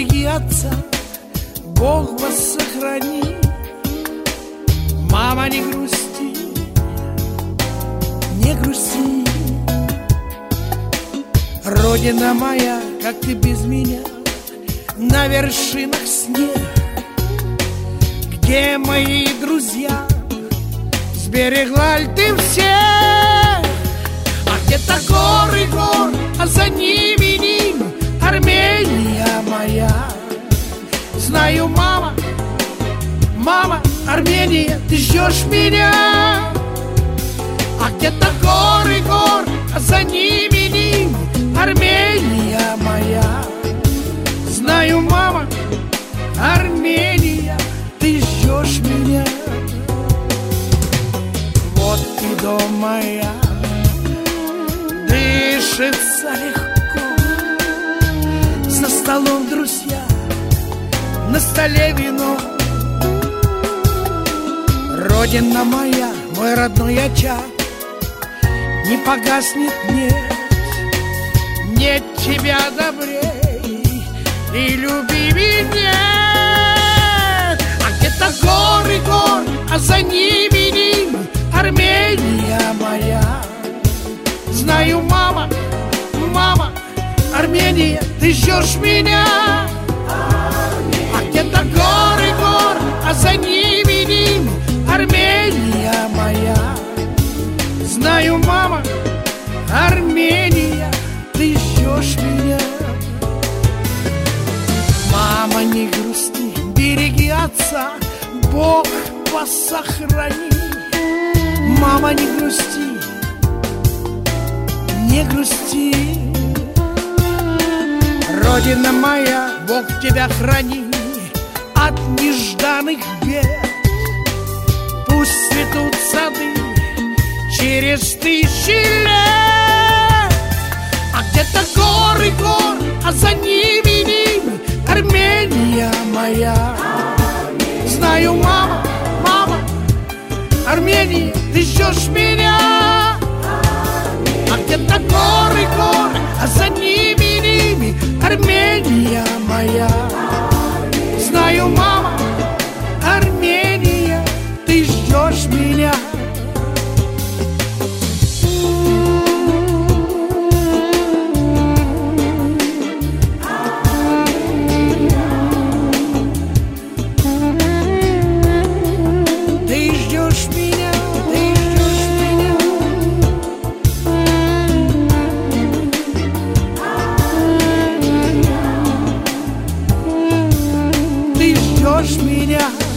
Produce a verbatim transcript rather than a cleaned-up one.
береги отца, Бог вас сохрани. Мама, не грусти, не грусти. Родина моя, как ты без меня, на вершинах снег. Где мои друзья? Сберегла ли ты всех? А где-то горы гор, а за ними ним Армения моя. Знаю, мама, мама, Армения, ты ждешь меня. А где-то горы гор, а за ними ним Армения моя. Знаю, мама, Армения, ты ждешь меня. Вот и дом моя, дышится легко. За столом друзья, на столе вино. Родина моя, мой родной очаг, не погаснет, нет, нет тебя добрей и любимей нет. А где-то горы гор, а за ними ним Армения моя. Знаю, мама, мама, Армения, ты ждешь меня. А где-то горы гор, а за ними ним Армения моя. Знаю, мама, Армения, ты ждешь меня. Мама, не грусти, береги отца, Бог вас сохрани. Мама, не грусти, не грусти. Родина моя, Бог тебя храни от нежданных бед. Пусть цветут сады через тысячи лет. А где-то горы гор, а за ними ним Армения моя. Знаю, мама, мама, Армения, ты ждешь меня. А где-то горы гор, а за ними ними Армения моя. Знаю, мама, Армения, ты ждешь меня. Ты ждешь меня, ты ждешь меня. Ты ждешь меня.